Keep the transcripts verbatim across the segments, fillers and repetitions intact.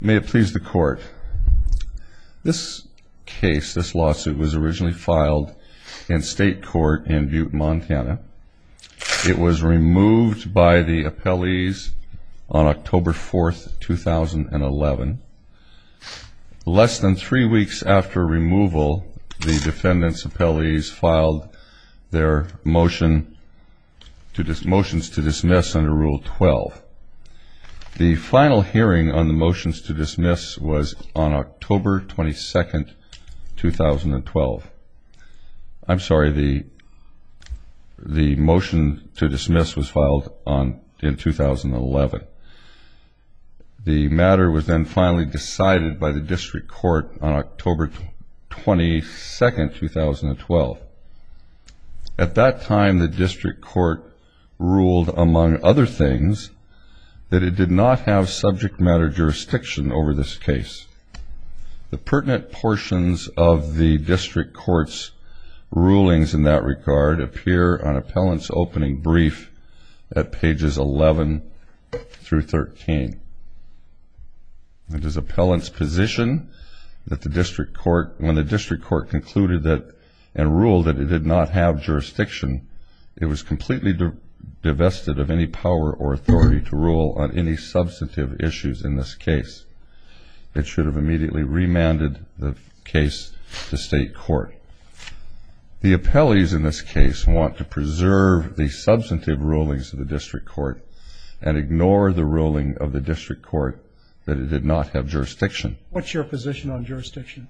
May it please the Court. This case, this lawsuit, was originally filed in state court in Butte, Montana. It was removed by the appellees on October fourth, two thousand eleven. Less than three weeks after removal, the defendants' appellees filed their motion to dis- motions to dismiss under Rule twelve. The final hearing on the motions to dismiss was on October twenty-second, two thousand twelve. I'm sorry, the the motion to dismiss was filed on in two thousand eleven. The matter was then finally decided by the district court on October twenty-second, two thousand twelve. At that time, the district court ruled, among other things, that it did not have subject matter jurisdiction over this case. The pertinent portions of the district court's rulings in that regard appear on appellant's opening brief at pages eleven through thirteen. It is appellant's position that the district court, when the district court concluded that and ruled that it did not have jurisdiction, it was completely di- divested of any power or authority to rule on any substantive issues in this case. It should have immediately remanded the case to state court. The appellees in this case want to preserve the substantive rulings of the district court and ignore the ruling of the district court that it did not have jurisdiction. What's your position on jurisdiction?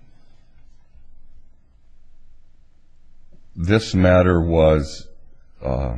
This matter was uh,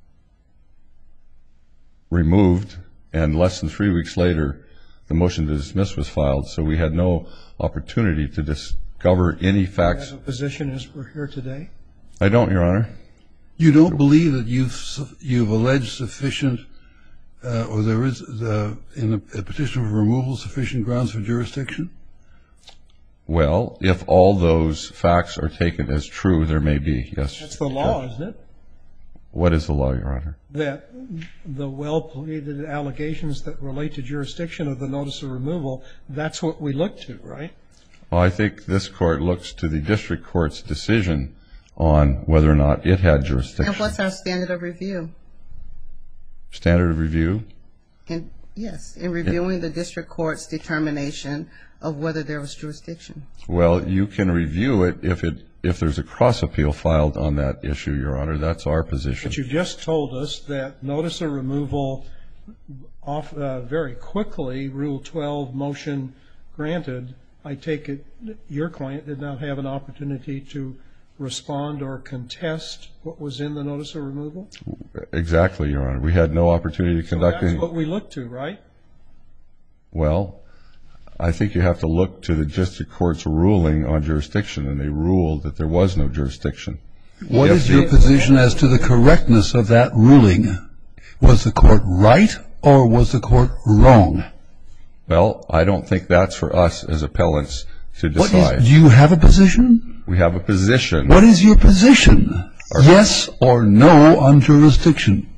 removed, and less than three weeks later, the motion to dismiss was filed, so we had no opportunity to discover any facts. Do you have a position as we're here today? I don't, Your Honor. You don't believe that you've you've alleged sufficient, uh, or there is uh, in a, a petition for removal sufficient grounds for jurisdiction? Well, if all those facts are taken as true, there may be, yes. That's the law, Judge. isn't it? What is the law, Your Honor? That the well-pleaded allegations that relate to jurisdiction of the notice of removal, that's what we look to, right? Well, I think this court looks to the district court's decision on whether or not it had jurisdiction. And what's our standard of review? Standard of review? In, yes, in reviewing the district court's determination of whether there was jurisdiction. Well, you can review it if it if there's a cross-appeal filed on that issue, Your Honor. That's our position. But you just told us that notice of removal off, uh, very quickly, Rule twelve motion granted. I take it your client did not have an opportunity to respond or contest what was in the notice of removal? Exactly, Your Honor. We had no opportunity to conduct any. So that's what we look to, right? Well, I think you have to look to the district court's ruling on jurisdiction, and they ruled that there was no jurisdiction. What is your position as to the correctness of that ruling? Was the court right or was the court wrong? Well, I don't think that's for us as appellants to decide. What is, do you have a position? We have a position. What is your position? Our yes or no on jurisdiction?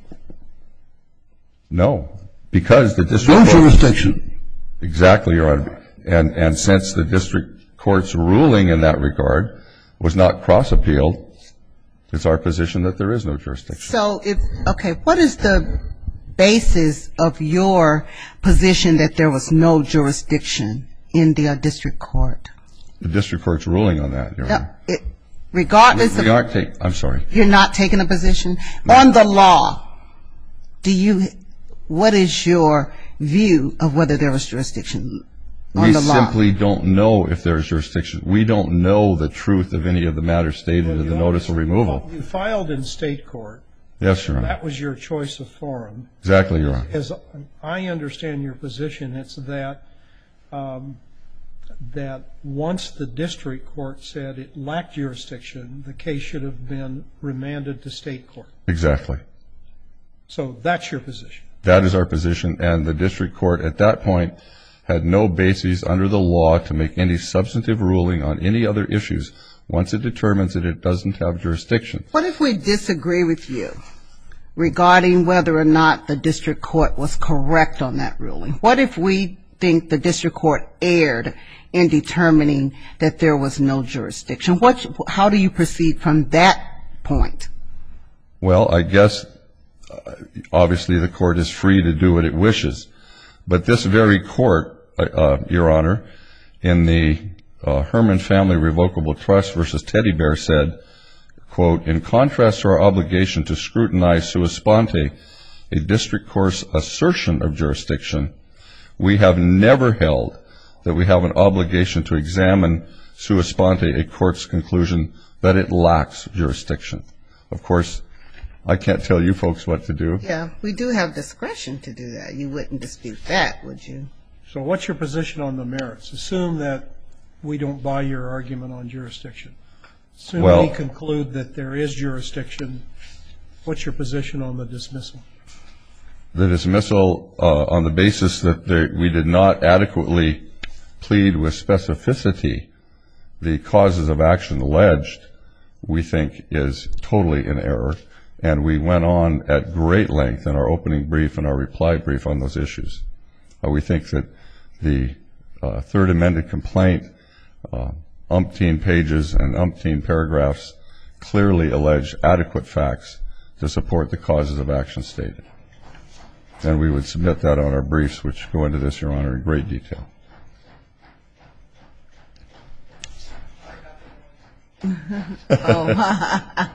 No, because the district no court... No jurisdiction. Exactly, Your Honor. And, and since the district court's ruling in that regard was not cross-appealed, it's our position that there is no jurisdiction. So, if, okay, what is the basis of your position that there was no jurisdiction in the uh, district court? The district court's ruling on that, Your No, Honor. it, regardless we, of... We aren't taking... I'm sorry. You're not taking a position? No. On the law, do you... What is your view of whether there was jurisdiction on the law? We simply don't know if there is jurisdiction. We don't know the truth of any of the matters stated well, in the notice of removal. You filed in state court. Yes, Your Honor. That was your choice of forum. Exactly, Your Honor. As I understand your position, it's that um, that once the district court said it lacked jurisdiction, the case should have been remanded to state court. Exactly. So that's your position. That is our position, and the district court at that point had no basis under the law to make any substantive ruling on any other issues once it determines that it doesn't have jurisdiction. What if we disagree with you regarding whether or not the district court was correct on that ruling? What if we think the district court erred in determining that there was no jurisdiction? What, how do you proceed from that point? Well, I guess uh, obviously the court is free to do what it wishes. But this very court, uh, Your Honor, in the uh, Herman Family Revocable Trust versus Teddy Bear said, quote, in contrast to our obligation to scrutinize sua sponte, a district court's assertion of jurisdiction, we have never held that we have an obligation to examine sua sponte a court's conclusion that it lacks jurisdiction. Of course, I can't tell you folks what to do. Yeah, we do have discretion to do that. You wouldn't dispute that, would you? So what's your position on the merits? Assume that we don't buy your argument on jurisdiction. Assume Well, we conclude that there is jurisdiction. What's your position on the dismissal? The dismissal uh, on the basis that there, we did not adequately plead with specificity the causes of action alleged, we think is totally in error. And we went on at great length in our opening brief and our reply brief on those issues. Uh, we think that the uh, third amended complaint, uh, umpteen pages and umpteen paragraphs, clearly allege adequate facts to support the causes of action stated. And we would submit that on our briefs, which go into this, Your Honor, in great detail. Oh.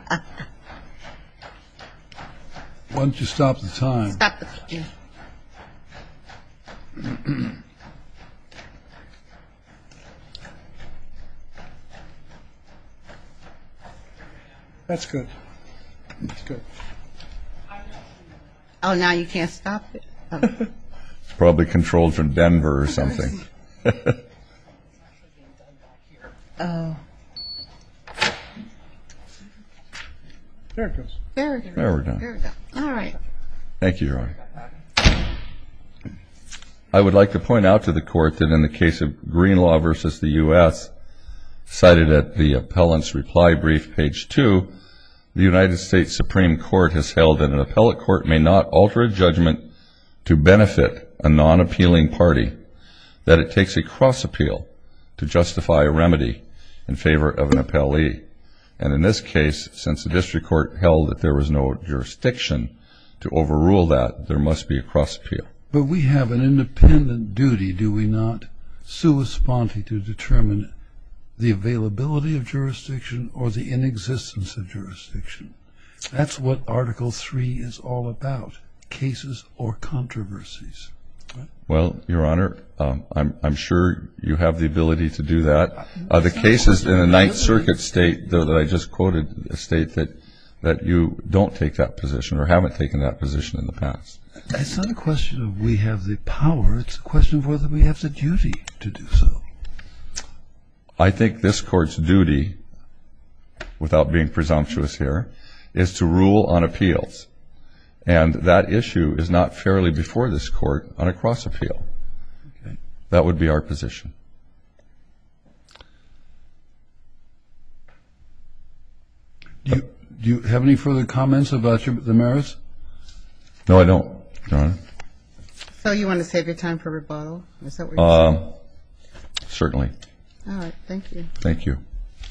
Why don't you stop the time? Stop the yeah. That's good. That's good. Oh, now you can't stop it? Oh. It's probably controlled from Denver or something. Oh. There it goes. There it is. There we're done. There we go. All right. Thank you, Your Honor. I would like to point out to the court that in the case of Greenlaw versus the U S, cited at the appellant's reply brief, page two, the United States Supreme Court has held that an appellate court may not alter a judgment to benefit a non-appealing party, that it takes a cross-appeal to justify a remedy in favor of an appellee. And in this case, since the district court held that there was no jurisdiction to overrule that, there must be a cross-appeal. But we have an independent duty, do we not, sua sponte, to determine the availability of jurisdiction or the inexistence of jurisdiction. That's what Article three is all about, cases or controversies. Right? Well, Your Honor, um, I'm, I'm sure you have the ability to do that. Uh, the cases in the Ninth Circuit state, though, that I just quoted, state that, that you don't take that position or haven't taken that position in the past. It's not a question of we have the power. It's a question of whether we have the duty to do so. I think this court's duty, without being presumptuous here, is to rule on appeals. And that issue is not fairly before this court on a cross-appeal. Okay. That would be our position. Do you, do you have any further comments about your, the merits? No, I don't, Your Honor. So you want to save your time for rebuttal? Is that what you're saying? Um, certainly. All right. Thank you. Thank you.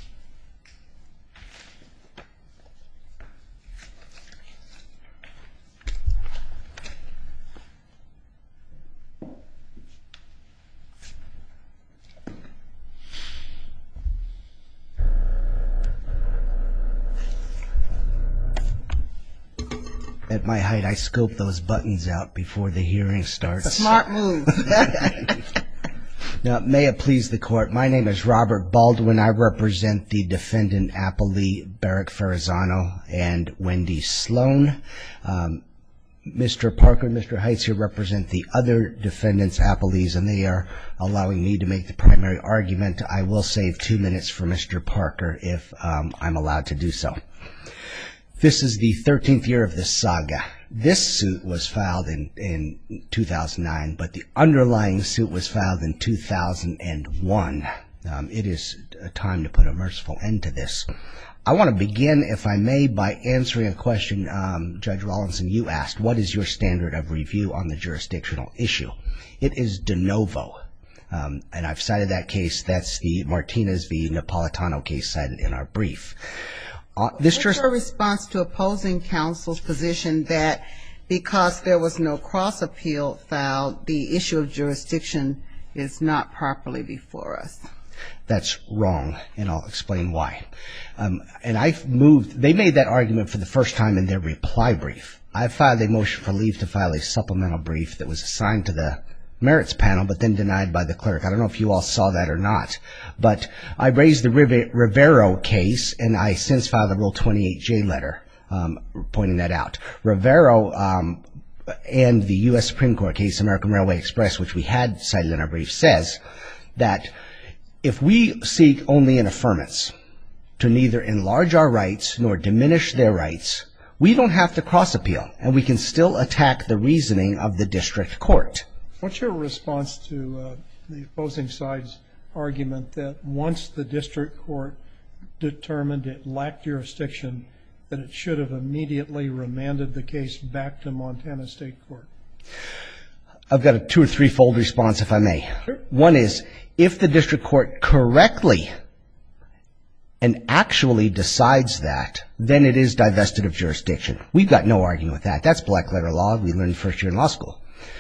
At my height, I scope those buttons out before the hearing starts. Smart move. Now, may it please the court, my name is Robert Baldwin. I represent the defendant appellee Barrick Ferrazzano and Wendy Sloan. Um, Mister Parker and Mister Heights here represent the other defendants appellees, and they are allowing me to make the primary argument. I will save two minutes for Mister Parker if um, I'm allowed to do so. This is the thirteenth year of this saga. This suit was filed in, in two thousand nine, but the underlying suit was filed in two thousand one. Um, it is a time to put a merciful end to this. I want to begin, if I may, by answering a question um, Judge Rawlinson, you asked. What is your standard of review on the jurisdictional issue? It is de novo. Um, and I've cited that case. That's the Martinez v. Napolitano case cited in our brief. Uh, this What's juris- your response to opposing counsel's position that because there was no cross-appeal filed, the issue of jurisdiction is not properly before us? That's wrong, and I'll explain why. Um, and I've moved, they made that argument for the first time in their reply brief. I filed a motion for leave to file a supplemental brief that was assigned to the merits panel, but then denied by the clerk. I don't know if you all saw that or not, but I raised the Rive- Rivero case, and I since filed a Rule twenty-eight J letter um, pointing that out. Rivero um, and the U S Supreme Court case, American Railway Express, which we had cited in our brief, says that if we seek only an affirmance to neither enlarge our rights nor diminish their rights, we don't have to cross-appeal, and we can still attack the reasoning of the district court. What's your response to uh, the opposing side's argument that once the district court determined it lacked jurisdiction, that it should have immediately remanded the case back to Montana State Court? I've got a two or three-fold response, if I may. Sure. One is, if the district court correctly and actually decides that, then it is divested of jurisdiction. We've got no argument with that. That's black letter law. We learned first year in law school.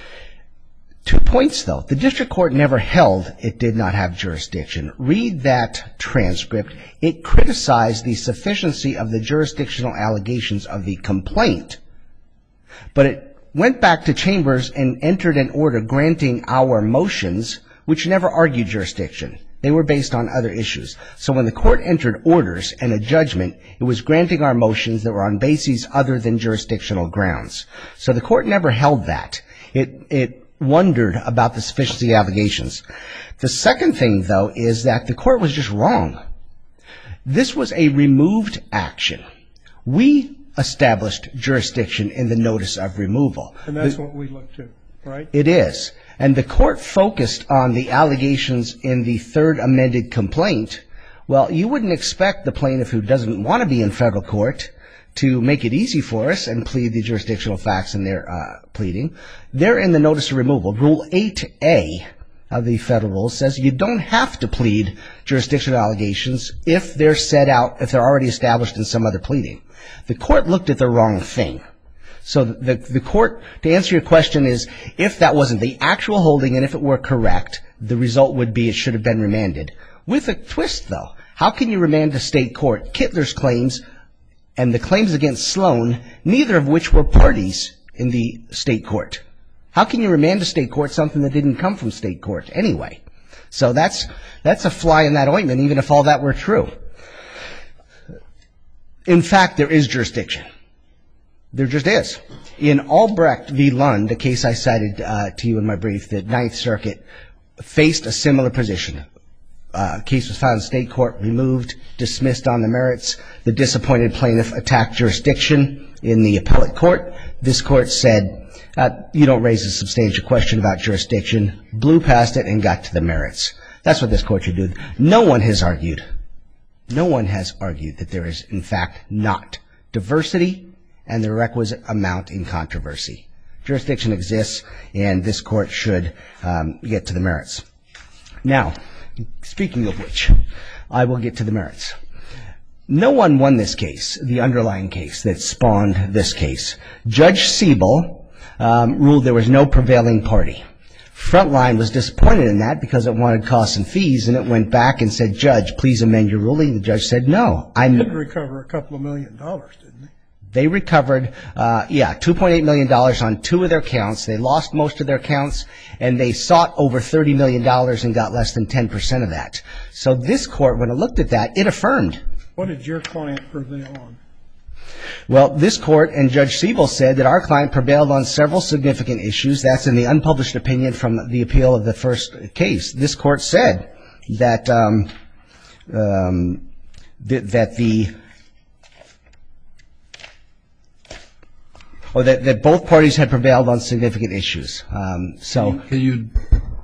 Two points, though. The district court never held it did not have jurisdiction. Read that transcript. It criticized the sufficiency of the jurisdictional allegations of the complaint, but it went back to chambers and entered an order granting our motions, which never argued jurisdiction. They were based on other issues. So when the court entered orders and a judgment, it was granting our motions that were on bases other than jurisdictional grounds. So the court never held that. It, it wondered about the sufficiency of allegations. The second thing, though, is that the court was just wrong. This was a removed action. We established jurisdiction in the notice of removal. And that's the, what we look to, right? It is. And the court focused on the allegations in the third amended complaint. Well, you wouldn't expect the plaintiff who doesn't want to be in federal court to make it easy for us and plead the jurisdictional facts in their uh, pleading. They're in the notice of removal. Rule eight A of the federal rules says you don't have to plead jurisdictional allegations if they're set out, if they're already established in some other pleading. The court looked at the wrong thing. So the, the court, to answer your question, is if that wasn't the actual holding and if it were correct, the result would be it should have been remanded. With a twist, though. How can you remand to state court Kittler's claims and the claims against Sloan, neither of which were parties in the state court? How can you remand to state court something that didn't come from state court anyway? So that's that's a fly in that ointment, even if all that were true. In fact, there is jurisdiction. There just is. In Albrecht v. Lund, a case I cited uh, to you in my brief, the Ninth Circuit faced a similar position. Uh, case was filed in state court, removed, dismissed on the merits. The disappointed plaintiff attacked jurisdiction in the appellate court. This court said, uh, you don't raise a substantial question about jurisdiction, blew past it and got to the merits. That's what this court should do. No one has argued, no one has argued that there is, in fact, not diversity and the requisite amount in controversy. Jurisdiction exists, and this court should um, get to the merits. Now, speaking of which, I will get to the merits. No one won this case, the underlying case that spawned this case. Judge Siebel um, ruled there was no prevailing party. Frontline was disappointed in that because it wanted costs and fees, and it went back and said, Judge, please amend your ruling. The judge said, no. I did recover a couple of million dollars, didn't they? They recovered, uh, yeah, two point eight million dollars on two of their counts. They lost most of their counts, and they sought over thirty million dollars and got less than ten percent of that. So this court, when it looked at that, it affirmed. What did your client prevail on? Well, this court and Judge Siebel said that our client prevailed on several significant issues. That's in the unpublished opinion from the appeal of the first case. This court said that um, um, th- that the or that, that both parties had prevailed on significant issues. Um, so, can you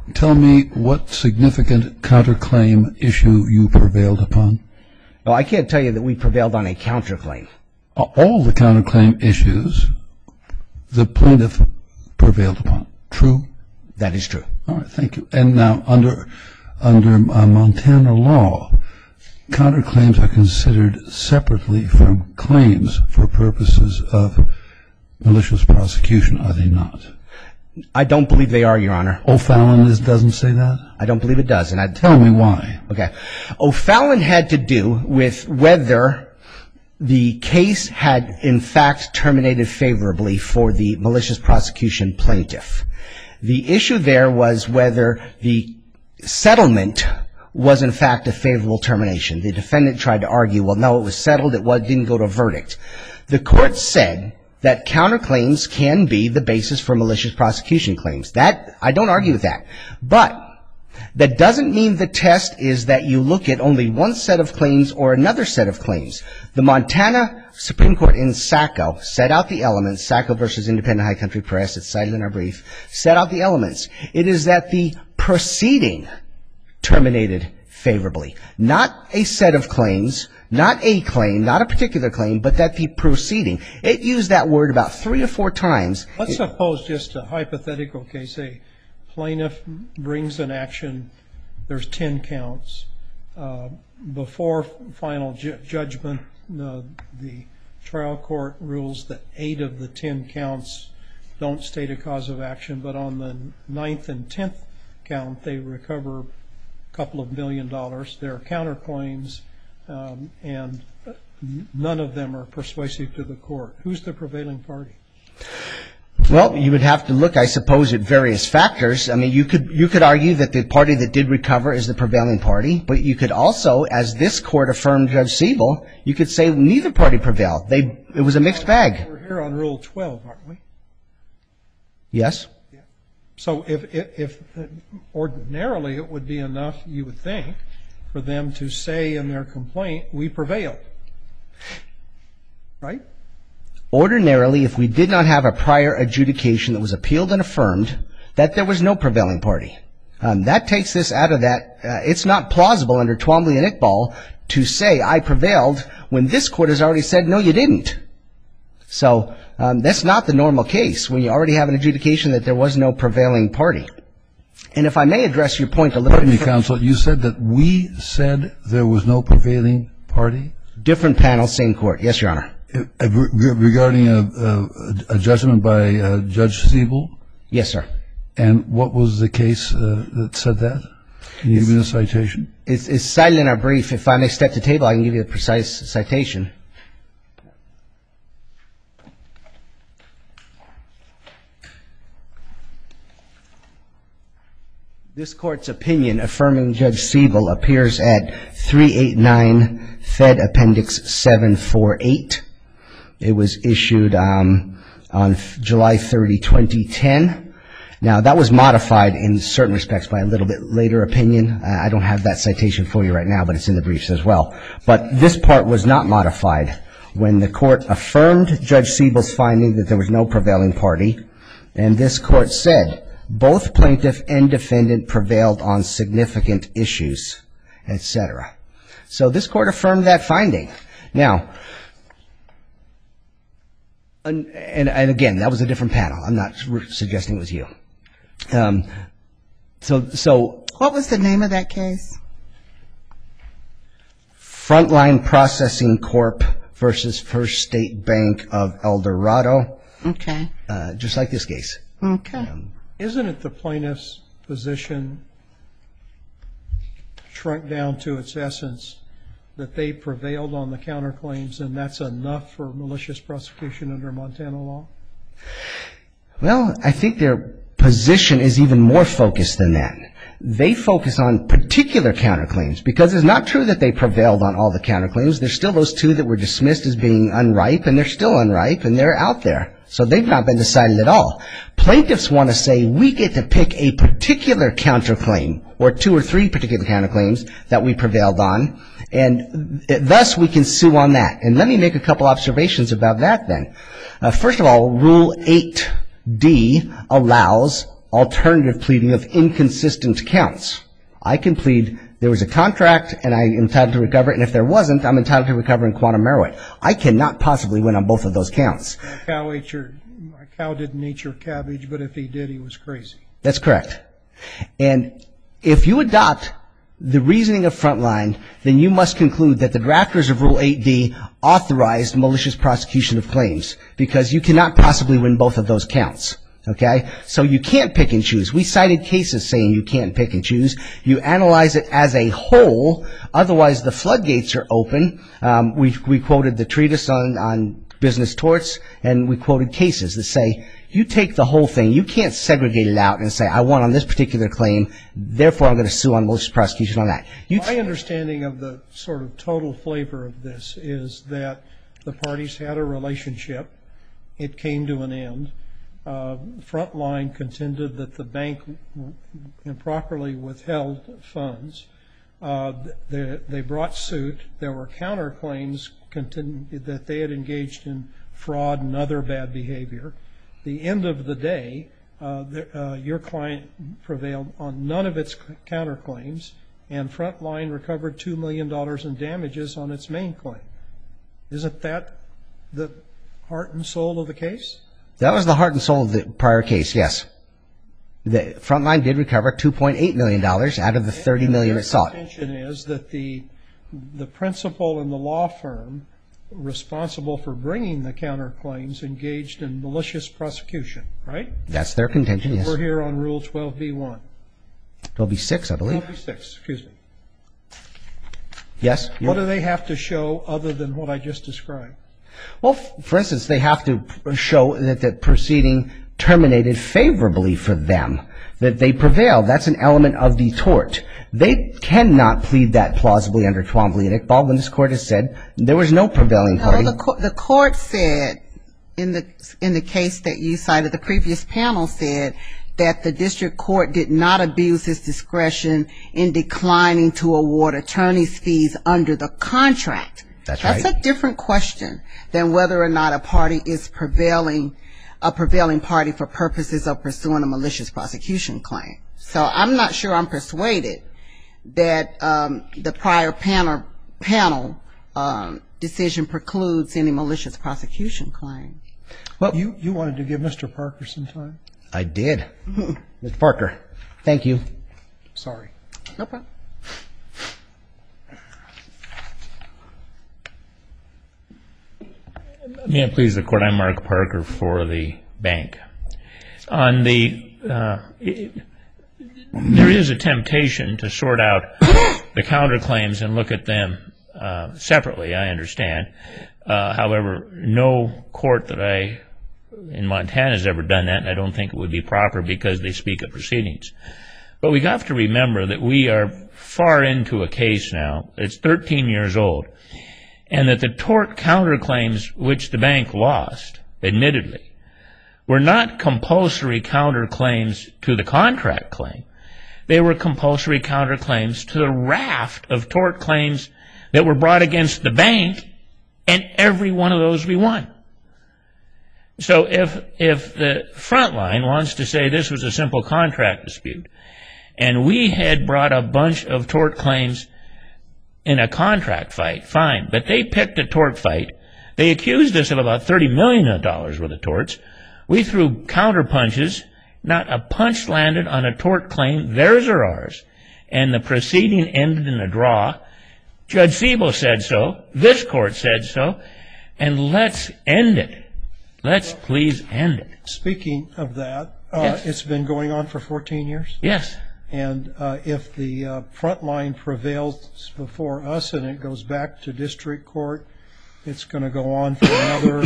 tell me what significant counterclaim issue you prevailed upon? Well, I can't tell you that we prevailed on a counterclaim. All the counterclaim issues the plaintiff prevailed upon. True? That is true. All right, thank you. And now, under under uh, Montana law, counterclaims are considered separately from claims for purposes of malicious prosecution, are they not? I don't believe they are, Your Honor. O'Fallon is, doesn't say that? I don't believe it does. And I Tell me why. Okay. O'Fallon had to do with whether the case had in fact terminated favorably for the malicious prosecution plaintiff. The issue there was whether the settlement was in fact a favorable termination. The defendant tried to argue, well, no, it was settled, it was, didn't go to a verdict. The court said that counterclaims can be the basis for malicious prosecution claims. That, I don't argue with that. But that doesn't mean the test is that you look at only one set of claims or another set of claims. The Montana Supreme Court in Sacco set out the elements, Sacco versus Independent High Country Press, it's cited in our brief, set out the elements. It is that the proceeding terminated favorably. Not a set of claims, not a claim, not a particular claim, but that the proceeding. It used that word about three or four times. Let's suppose just a hypothetical case, a plaintiff brings an action, there's ten counts. Uh, before final ju- judgment, uh, the trial court rules that eight of the ten counts don't state a cause of action, but on the ninth and tenth count, they recover a couple of million dollars. There are counterclaims, um, and none of them are persuasive to the court. Who's the prevailing party? Well, you would have to look, I suppose, at various factors. I mean, you could you could argue that the party that did recover is the prevailing party, but you could also, as this court affirmed Judge Siebel, you could say neither party prevailed. They it was a mixed bag. We're here on Rule twelve, aren't we? Yes. So if, if, if ordinarily it would be enough, you would think, for them to say in their complaint, we prevailed. Right? Ordinarily, if we did not have a prior adjudication that was appealed and affirmed, that there was no prevailing party. Um, that takes this out of that. Uh, it's not plausible under Twombly and Iqbal to say I prevailed when this court has already said, no, you didn't. So um, that's not the normal case when you already have an adjudication that there was no prevailing party. And if I may address your point a little Pardon bit. me, counsel, you said that we said there was no prevailing party? Different panel, same court. Yes, Your Honor. Uh, regarding a, a, a judgment by uh, Judge Siebel? Yes, sir. And what was the case uh, that said that? Can you give me the citation? It's, it's cited in our brief. If I may step to the table, I can give you a precise citation. This court's opinion affirming Judge Siebel appears at three eighty-nine Fed Appendix seven forty-eight. It was issued um, on July thirtieth, twenty ten. Now, that was modified in certain respects by a little bit later opinion. Uh, I don't have that citation for you right now, but it's in the briefs as well. But this part was not modified when the court affirmed Judge Siebel's finding that there was no prevailing party, and this court said both plaintiff and defendant prevailed on significant issues, et cetera. So this court affirmed that finding. Now, and, and, and again, that was a different panel. I'm not suggesting it was you. Um, so, so What was the name of that case? Frontline Processing Corp versus First State Bank of El Dorado, Okay. uh, just like this case. Okay. Um, Isn't it the plaintiff's position shrunk down to its essence that they prevailed on the counterclaims and that's enough for malicious prosecution under Montana law? Well, I think their position is even more focused than that. They focus on particular counterclaims because it's not true that they prevailed on all the counterclaims. There's still those two that were dismissed as being unripe, and they're still unripe, and they're out there. So they've not been decided at all. Plaintiffs want to say we get to pick a particular counterclaim or two or three particular counterclaims that we prevailed on, and thus we can sue on that. And let me make a couple observations about that then. Uh, first of all, Rule eight D allows alternative pleading of inconsistent counts. I can plead there was a contract and I'm entitled to recover, and if there wasn't, I'm entitled to recover in quantum merit. I cannot possibly win on both of those counts. My cow, ate your, my cow didn't eat your cabbage, but if he did, he was crazy. That's correct. And if you adopt the reasoning of Frontline, then you must conclude that the drafters of Rule eight D authorized malicious prosecution of claims, because you cannot possibly win both of those counts. Okay? So you can't pick and choose. We cited cases saying you can't pick and choose. You analyze it as a whole. Otherwise, the floodgates are open. Um, we, we quoted the treatise on, on business torts, and we quoted cases that say, you take the whole thing. You can't segregate it out and say, I won on this particular claim, therefore I'm going to sue on malicious prosecution on that. You My understanding of the sort of total flavor of this is that the parties had a relationship. It came to an end. Uh, Frontline contended that the bank improperly withheld funds. Uh, they, they brought suit. There were counterclaims contended that they had engaged in fraud and other bad behavior. The end of the day, uh, the, uh, your client prevailed on none of its counterclaims, and Frontline recovered two million dollars in damages on its main claim. Isn't that the heart and soul of the case? That was the heart and soul of the prior case, yes. The Frontline did recover two point eight million dollars out of the thirty million dollars it sought. The intention is that the, the principal in the law firm responsible for bringing the counterclaims engaged in malicious prosecution, right? That's their contention, yes. We're here on Rule twelve B one. twelve B six, I believe. twelve B six, excuse me. Yes? What do they have to show other than what I just described? Well, for instance, they have to show that the proceeding terminated favorably for them, that they prevailed. That's an element of the tort. They cannot plead that plausibly under Twombly and Iqbal when this court has said there was no prevailing party. No, the, co- the court said in the in the case that you cited, the previous panel said that the district court did not abuse its discretion in declining to award attorney's fees under the contract. That's right. That's a different question than whether or not a party is prevailing, a prevailing party for purposes of pursuing a malicious prosecution claim. So I'm not sure I'm persuaded that um, the prior panel panel um, decision precludes any malicious prosecution claim. Well, you, you wanted to give Mister Parker some time? I did. Mister Parker, thank you. Sorry. No problem. May it please the court, I'm Mark Parker for the bank. On the, uh, it, there is a temptation to sort out the counterclaims and look at them uh, separately, I understand. Uh, however, no court that I, in Montana has ever done that, and I don't think it would be proper because they speak of proceedings. But we have to remember that we are far into a case now. It's thirteen years old. And that the tort counterclaims which the bank lost, admittedly, were not compulsory counterclaims to the contract claim. They were compulsory counterclaims to the raft of tort claims that were brought against the bank, and every one of those we won. So if if the front line wants to say this was a simple contract dispute, and we had brought a bunch of tort claims in a contract fight, fine. But they picked a tort fight. They accused us of about thirty million dollars worth of torts. We threw counterpunches. Not a punch landed on a tort claim, theirs or ours. And the proceeding ended in a draw. Judge Siebel said so. This court said so. And let's end it. Let's please end it. Speaking of that, uh, Yes. it's been going on for fourteen years. Yes. And uh, if the uh, front line prevails before us and it goes back to district court, it's going to go on for another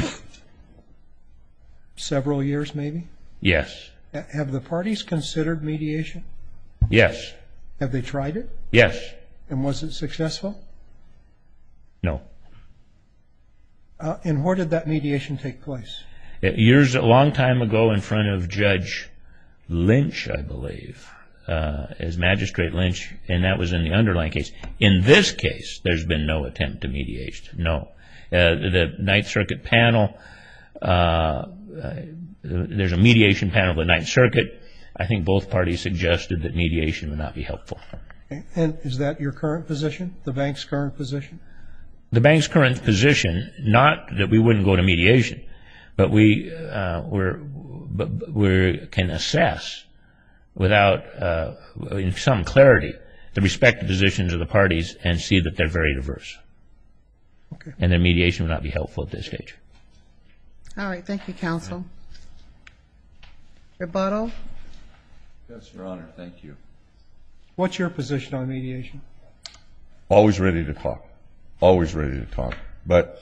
several years maybe? Yes. Ha- Have the parties considered mediation? Yes. Have they tried it? Yes. And was it successful? No. Uh, and where did that mediation take place? Years, a long time ago in front of Judge Lynch, I believe. Uh, as Magistrate Lynch, and that was in the underlying case. In this case, there's been no attempt to mediate. No. Uh, the Ninth Circuit panel, uh, uh, there's a mediation panel of the Ninth Circuit. I think both parties suggested that mediation would not be helpful. Okay. And is that your current position, the bank's current position? The bank's current position, not that we wouldn't go to mediation, but we uh, we're, but we can assess without uh, in some clarity the respective positions of the parties and see that they're very diverse. Okay. And then mediation would not be helpful at this stage. All right, thank you, counsel. Rebuttal? Yes, Your Honor, thank you. What's your position on mediation? Always ready to talk. Always ready to talk. But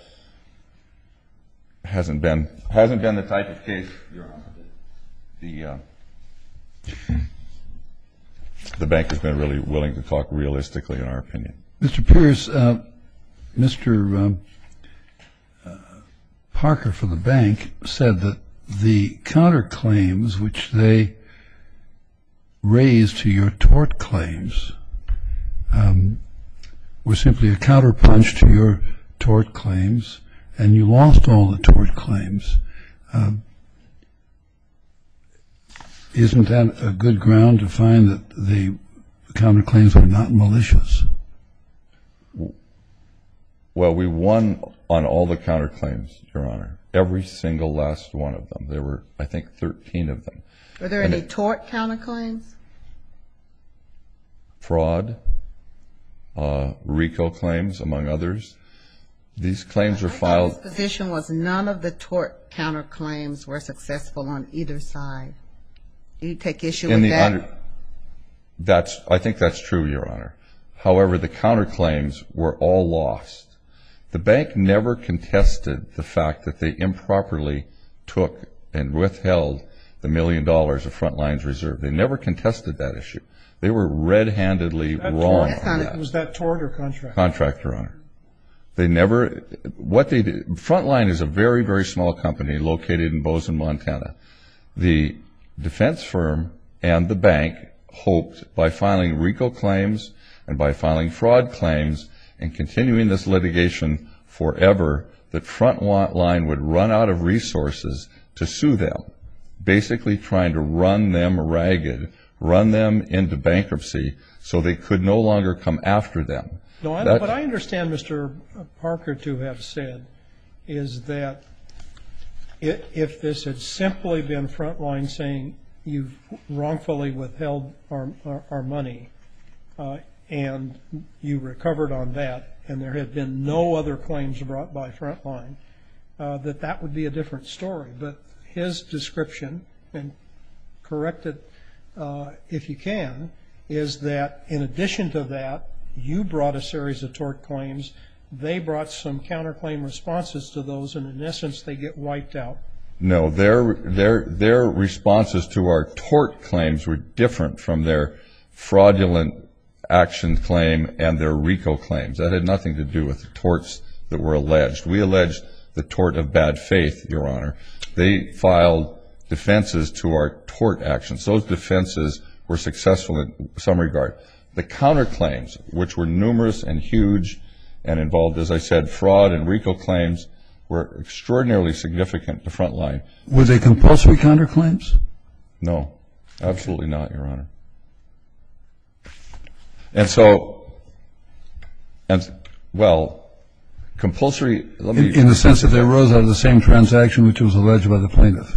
hasn't been hasn't been the type of case, Your Honor. The uh, the bank has been really willing to talk realistically, in our opinion. Mister Pierce, uh, Mister Um, uh, Parker for the bank said that the counterclaims which they raised to your tort claims um, were simply a counterpunch to your tort claims, and you lost all the tort claims. Uh, isn't that a good ground to find that the counterclaims were not malicious? Well, we won on all the counterclaims, Your Honor. Every single last one of them. There were, I think, thirteen of them. Were there And any it- tort counterclaims? Fraud, uh, RICO claims, among others. These claims were His filed. position was none of the tort counterclaims were successful on either side. Do you take issue in with the that? under, that's I think that's true, Your Honor. However, the counterclaims were all lost. The bank never contested the fact that they improperly took and withheld the million dollars of Frontline's reserve. They never contested that issue. They were red-handedly That wrong tort? on that. Was that tort or contract? Contract, Your Honor. They never, what they did, Frontline is a very, very small company located in Bozeman, Montana. The defense firm and the bank hoped by filing RICO claims and by filing fraud claims and continuing this litigation forever that Frontline would run out of resources to sue them, basically trying to run them ragged, run them into bankruptcy so they could no longer come after them. No, I, That- what I understand Mister Parker to have said is that it, if this had simply been Frontline saying you've wrongfully withheld our, our, our money uh, and you recovered on that and there had been no other claims brought by Frontline, uh, that that would be a different story. But his description, and correct it uh, if you can, is that in addition to that, you brought a series of tort claims. They brought some counterclaim responses to those, and in essence, they get wiped out. No, their their their responses to our tort claims were different from their fraudulent action claim and their RICO claims. That had nothing to do with the torts that were alleged. We alleged the tort of bad faith, Your Honor. They filed defenses to our tort actions. Those defenses were successful in some regard. The counterclaims, which were numerous and huge and involved, as I said, fraud and RICO claims, were extraordinarily significant to Frontline. Were they compulsory counterclaims? No, absolutely not, Your Honor. And so, and well, compulsory, let me... In, in the sense that they arose out of the same transaction which was alleged by the plaintiff?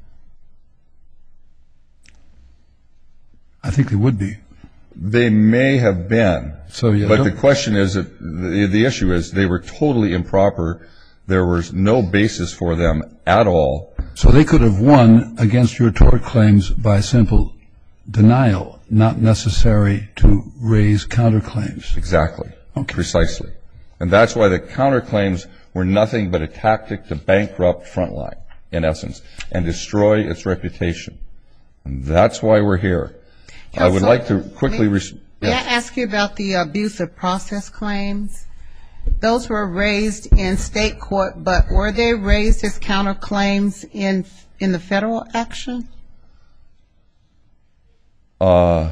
I think they would be. They may have been, So, yeah, but don't- the question is, that the, the issue is they were totally improper. There was no basis for them at all. So they could have won against your tort claims by simple denial, not necessary to raise counterclaims. Exactly. Okay. Precisely. And that's why the counterclaims were nothing but a tactic to bankrupt Frontline, in essence, and destroy its reputation. And that's why we're here. I would Counsel, like to quickly... May, res- may yes. I ask you about the abusive process claims? Those were raised in state court, but were they raised as counterclaims in in the federal action? Uh,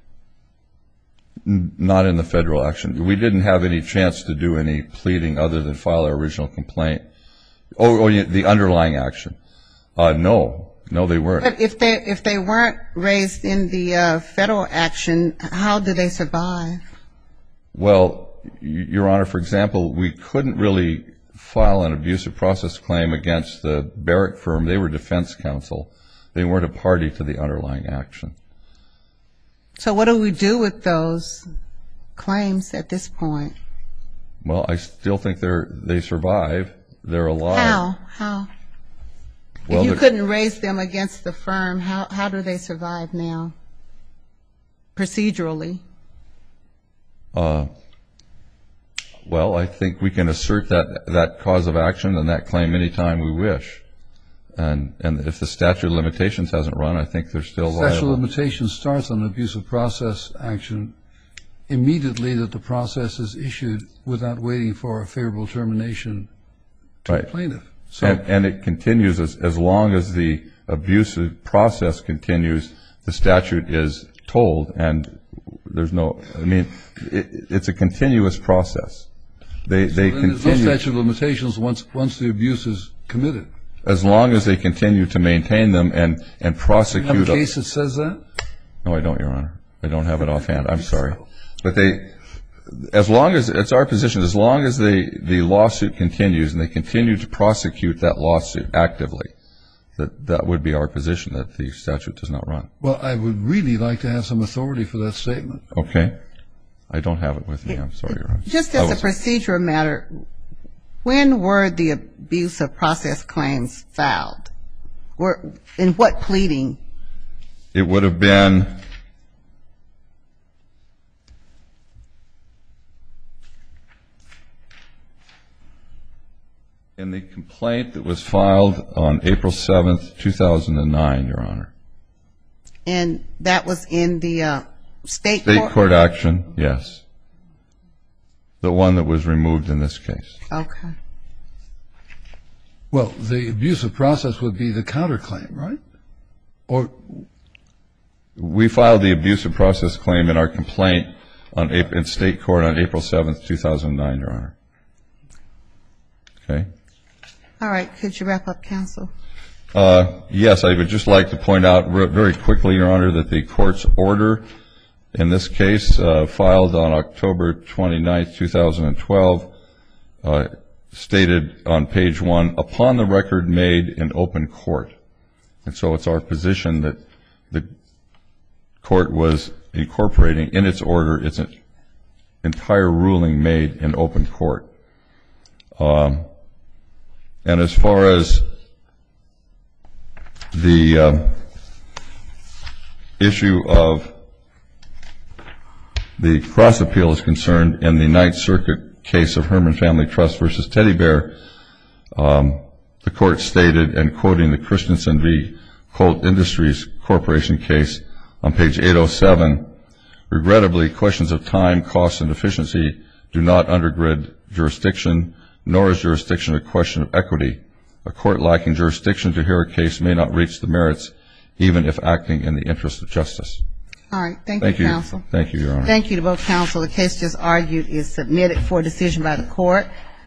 n- not in the federal action. We didn't have any chance to do any pleading other than file our original complaint. Oh, oh yeah, the underlying action. Uh, no. No, they weren't. But if they if they weren't raised in the uh, federal action, how do they survive? Well, Your Honor, for example, we couldn't really file an abusive process claim against the Barrick firm. They were defense counsel. They weren't a party to the underlying action. So what do we do with those claims at this point? Well, I still think they're they survive. They're alive. How? How? Well, if you they're- couldn't raise them against the firm, how how do they survive now? Procedurally. Uh, well, I think we can assert that that cause of action and that claim anytime we wish. And and if the statute of limitations hasn't run, I think they're still Statute of viable. limitations starts on abusive process action immediately that the process is issued without waiting for a favorable termination to Right. the plaintiff. So And, and it continues as, as long as the abusive process continues, the statute is told, and there's no, I mean, it, it's a continuous process. They, they then there's no continue, statute of limitations once once the abuse is committed. as long as they continue to maintain them and, and You prosecute. have a a- case that says that? No, I don't, Your Honor. I don't have it offhand. I'm sorry. But they, as long as, it's our position, as long as the, the lawsuit continues and they continue to prosecute that lawsuit actively, that, that would be our position, that the statute does not run. Well, I would really like to have some authority for that statement. Okay? I don't have it with me. I'm sorry, Your Honor. Just I as a was- procedural matter, when were the abusive process claims filed? Were in what pleading? It would have been in the complaint that was filed on April seventh, two thousand nine, Your Honor. And that was in the uh, state, State court? court action, yes. The one that was removed in this case. Okay. Well, the abusive process would be the counterclaim, right? Or We filed the abusive process claim in our complaint on Ap- in state court on April seventh, two thousand nine, Your Honor. Okay? All right. Could you wrap up, counsel? Uh, yes, I would just like to point out re- very quickly, Your Honor, that the court's order in this case, uh, filed on October twenty-ninth, two thousand twelve, uh, stated on page one, upon the record made in open court. And so it's our position that the court was incorporating in its order its entire ruling made in open court. Um, and as far as the uh, issue of the cross appeal is concerned, in the Ninth Circuit case of Herman Family Trust versus Teddy Bear, um, the court stated, and quoting the Christensen v. Colt Industries Corporation case on page eight oh seven, regrettably, questions of time, cost, and efficiency do not undergird jurisdiction, nor is jurisdiction a question of equity. A court lacking jurisdiction to hear a case may not reach the merits, even if acting in the interest of justice. All right. Thank, Thank you, you. counsel. Thank you, Your Honor. Thank you to both counsel. The case just argued is submitted for decision by the court.